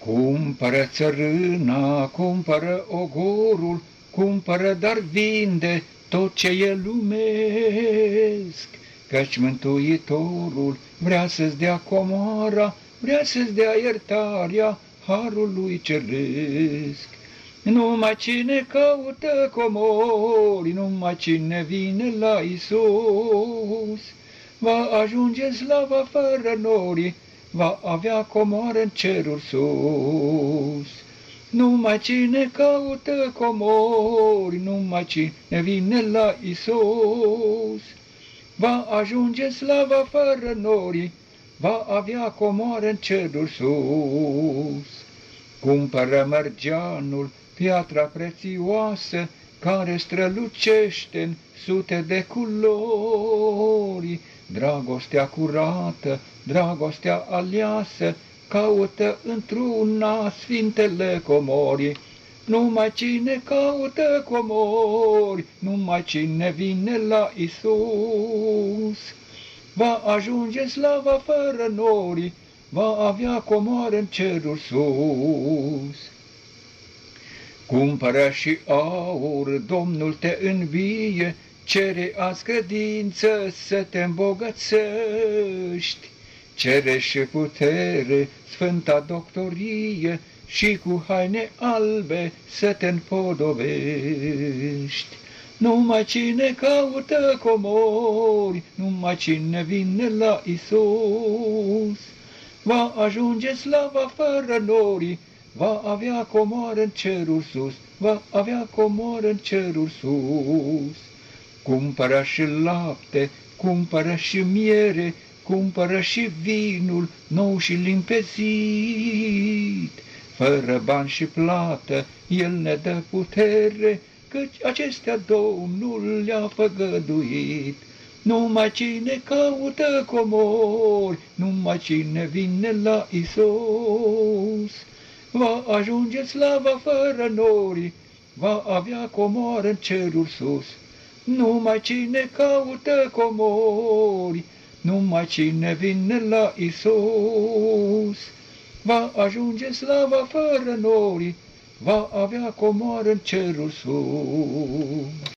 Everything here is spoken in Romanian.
Cumpără țărâna, cumpără ogorul, cumpără, dar vinde tot ce e lumesc, căci Mântuitorul vrea să-ți dea comoara, vrea să-ți dea iertarea harului ceresc. Numai cine caută comori, numai cine vine la Isus, va ajunge în slava fără nori, va avea comoară în cerul sus. Numai cine caută comori, numai cine vine la Isus, va ajunge în slava fără nori, va avea comoară în cerul sus. Cumpără mărgeanul, piatra prețioasă, care strălucește în sute de culori. Dragostea curată, dragostea aleasă, caută într-una sfintele comori. Numai cine caută comori, numai cine vine la Isus, va ajunge în slava fără nori, va avea comoară în cerul sus. Cumpără și aur, Domnul te învie, cere azi credință să te îmbogățești. Cere și putere, sfânta doctorie, și cu haine albe să te împodobești. Numai cine caută comori, numai cine vine la Isus, va ajunge slava fără nori, va avea comoară în cerul sus, va avea comoară în cerul sus. Cumpără și lapte, cumpără și miere, cumpără și vinul nou și limpezit. Fără bani și plată, El ne dă putere, căci acestea Domnul le-a făgăduit. Numai cine caută comori, numai cine vine la Isus, va ajunge slava fără nori, va avea comoară în cerul sus. Numai cine caută comori, numai cine vine la Isus, va ajunge slava fără nori, va avea comoară în cerul sus.